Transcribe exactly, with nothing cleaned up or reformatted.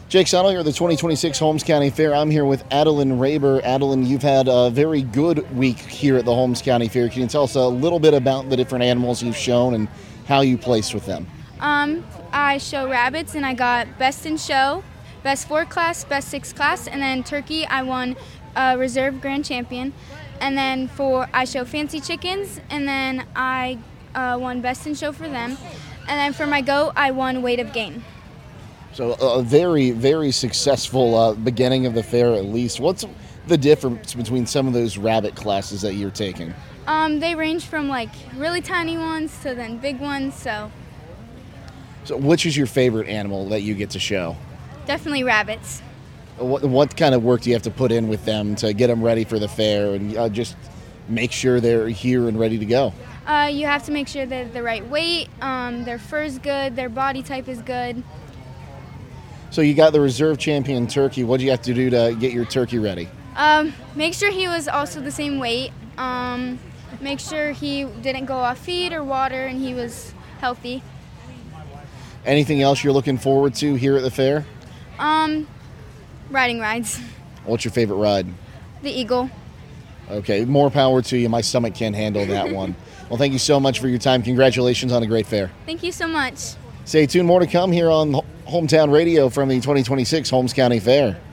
Jake Sonnell here at the twenty twenty-six Holmes County Fair. I'm here with Adeline Raber. Adeline, you've had a very good week here at the Holmes County Fair. Can you tell us a little bit about the different animals you've shown and how you placed with them? Um, I show rabbits, and I got best in show, best four class, best six class, and then turkey I won uh, reserve grand champion. And then for I show fancy chickens, and then I uh, won best in show for them. And then for my goat, I won weight of gain. So a very, very successful uh, beginning of the fair at least. What's the difference between some of those rabbit classes that you're taking? Um, they range from like really tiny ones to then big ones, so. So which is your favorite animal that you get to show? Definitely rabbits. What, what kind of work do you have to put in with them to get them ready for the fair and uh, just make sure they're here and ready to go? Uh, you have to make sure they're the right weight, um, their fur's good, their body type is good. So you got the reserve champion turkey. What do you have to do to get your turkey ready? Um, make sure he was also the same weight. Um, make sure he didn't go off feed or water and he was healthy. Anything else you're looking forward to here at the fair? Um, riding rides. What's your favorite ride? The Eagle. Okay, more power to you. My stomach can't handle that one. Well, thank you so much for your time. Congratulations on a great fair. Thank you so much. Stay tuned. More to come here on Hometown Radio from the twenty twenty-six Holmes County Fair.